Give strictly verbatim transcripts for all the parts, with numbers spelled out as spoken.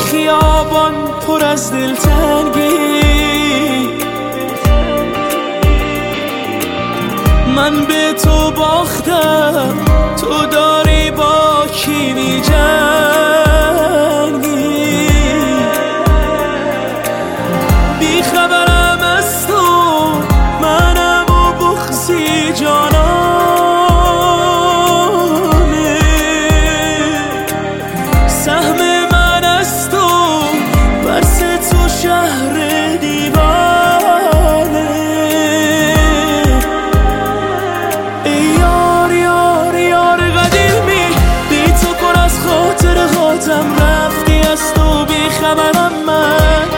خیابان پر از دلتنگی، من به تو باختم، تو داری با کی می‌جنگی؟ بی خبرم از تو، منم و بغضی جانانه، سهم من از تو، برس تو شهر دیوانه. ای یار یار یار قدیمی، بی تو پر از خاطر خاطم، رفتی از تو بی خبرم من.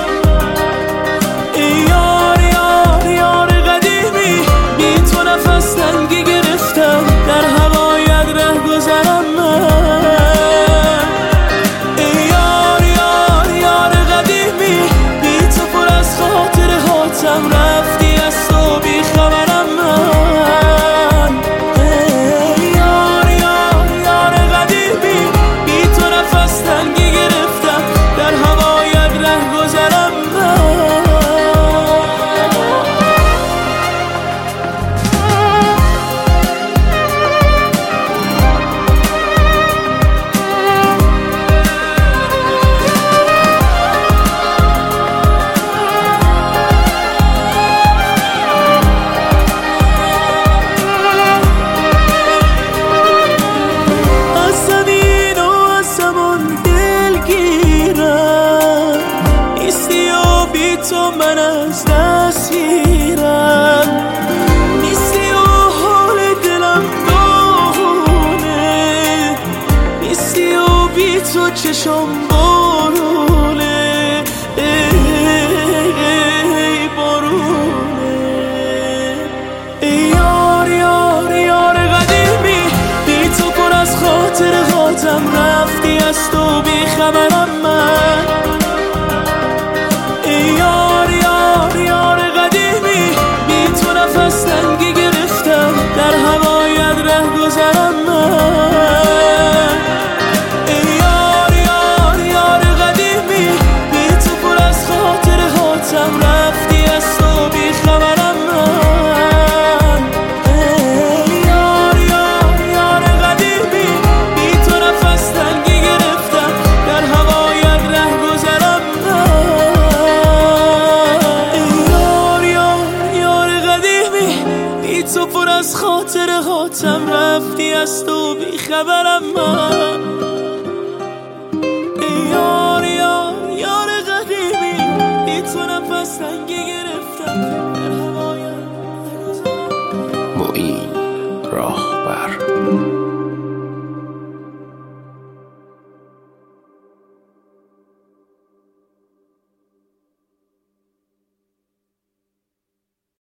ای یار یار یار قدیمی، بی تو نفس تنگی گرفتم، در هوایت ره گذرم من. ای یار یار یار قدیمی، بی تو پر از خاطر خاطم، رفتی از تو بی خبرم من. ای یار یار یار قدیمی، بی تو نفس تنگی گرفتم، در هوایت ره گذرم من. از زمین و از زمان دلگیرم، نیستی و بی تو من از دست میرم، نیستی و حال دلم داغونه، نیستی و بی تو چشم بارونه. ای بارونه. ای یار یار یار قدیمی، بی تو پر از خاطر خاطم، رفتی از تو بی خبرم من. ای یار یار یار قدیمی، بی تو نفس تنگی گرفتم، در هوایت ره گذرم من. ای یار یار یار قدیمی، بی تو پر از خاطر خاطم، رفتی از تو بی خبرم من. ای یار یار یار قدیمی، بی تو نفس تنگی گرفتم، در هوایت ره گذرم من. ای یار یار یار قدیمی، بی تو پر از خاطر خاطم، رفتی از تو بی خبرم من. ای یار یار یار قدیمی، بی تو نفس تنگی گرفتم، در هوایت ره گذرم. معین راهبر.